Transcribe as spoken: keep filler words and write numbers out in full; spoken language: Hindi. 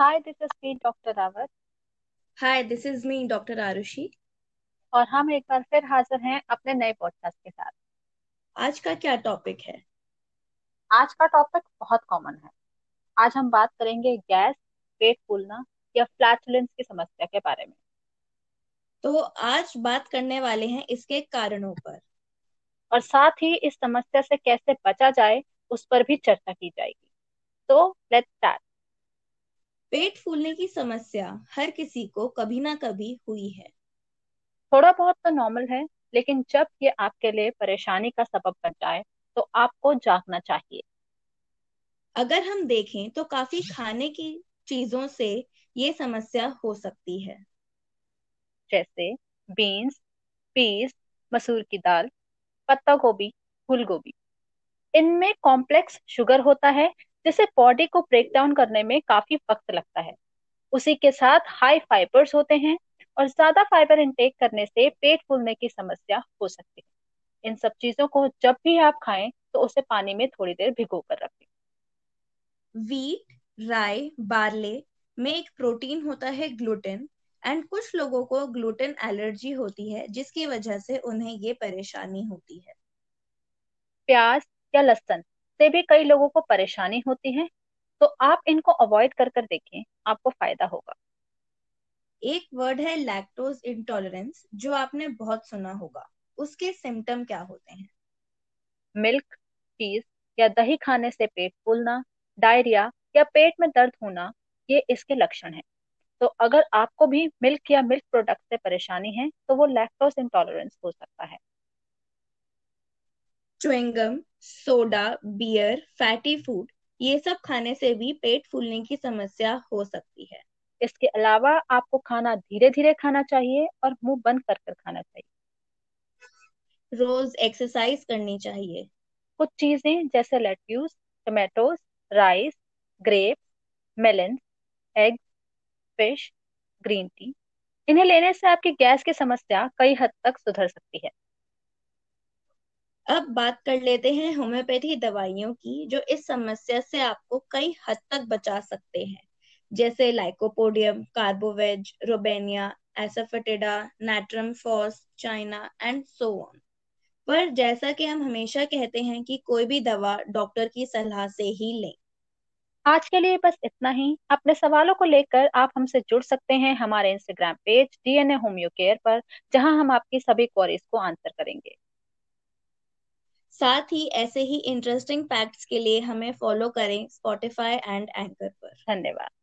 Hi, this is me, doctor Rawat. Hi, this is me doctor Arushi. और हम एक बार फिर हाजिर हैं अपने नए पॉडकास्ट के साथ। आज का क्या टॉपिक है? आज का टॉपिक बहुत कॉमन है। आज हम बात करेंगे गैस, पेट फूलना या फ्लैटुलेंस की समस्या के बारे में। तो आज बात करने वाले हैं इसके कारणों पर। और साथ ही इस समस्या से कैसे बचा जाए उस पर भी चर्चा की जाएगी। तो लेट्स स्टार्ट। पेट फूलने की समस्या हर किसी को कभी ना कभी हुई है। थोड़ा बहुत तो नॉर्मल है, लेकिन जब ये आपके लिए परेशानी का सबब बन जाए तो आपको जागना चाहिए। अगर हम देखें तो काफी खाने की चीजों से ये समस्या हो सकती है। जैसे बीन्स, पीस, मसूर की दाल, पत्ता गोभी, फूल गोभी। इनमें कॉम्प्लेक्स शुगर होता है, जिसे बॉडी को ब्रेक डाउन करने में काफी वक्त लगता है। उसी के साथ हाई फाइबर्स होते हैं, और ज्यादा फाइबर इंटेक करने से पेट फूलने की समस्या हो सकती है। इन सब चीजों को जब भी आप खाएं तो उसे पानी में थोड़ी देर भिगो कर रखें। वीट, राई, बार्ले में एक प्रोटीन होता है ग्लूटेन। एंड कुछ लोगों को ग्लूटेन एलर्जी होती है जिसकी वजह से उन्हें ये परेशानी होती है। प्याज या लहसुन से भी कई लोगों को परेशानी होती है, तो आप इनको अवॉइड कर कर देखें, आपको फायदा होगा। एक वर्ड है लैक्टोज इंटॉलरेंस, जो आपने बहुत सुना होगा। उसके सिम्टम क्या होते हैं? मिल्क, चीज या दही खाने से पेट फूलना, डायरिया या पेट में दर्द होना, ये इसके लक्षण हैं। तो अगर आपको भी मिल्क या मिल्क प्रोडक्ट से परेशानी है तो वो लैक्टोज इंटॉलरेंस हो सकता है। Chewing gum, soda, beer, fatty food, ये सब खाने से भी पेट फूलने की समस्या हो सकती है। इसके अलावा आपको खाना धीरे धीरे खाना चाहिए और मुंह बंद कर कर खाना चाहिए। रोज एक्सरसाइज करनी चाहिए। कुछ चीजें जैसे lettuce, tomatoes, rice, grapes, melon, egg, fish, green tea, इन्हें लेने से आपकी गैस की समस्या कई हद तक सुधर सकती है। अब बात कर लेते हैं होम्योपैथी दवाइयों की, जो इस समस्या से आपको कई हद तक बचा सकते हैं। जैसे lycopodium, carbo veg, robinia, asafoetida, natrum phos, China and so on. पर जैसा कि हम हमेशा कहते हैं कि कोई भी दवा डॉक्टर की सलाह से ही लें। आज के लिए बस इतना ही। अपने सवालों को लेकर आप हमसे जुड़ सकते हैं हमारे Instagram page DNA Homeo Care पर, जहां हम आपकी सभी क्वेरीज को आंसर करेंगे। साथ ही ऐसे ही इंटरेस्टिंग फैक्ट्स के लिए हमें फॉलो करें स्पॉटिफाई एंड एंकर पर। धन्यवाद।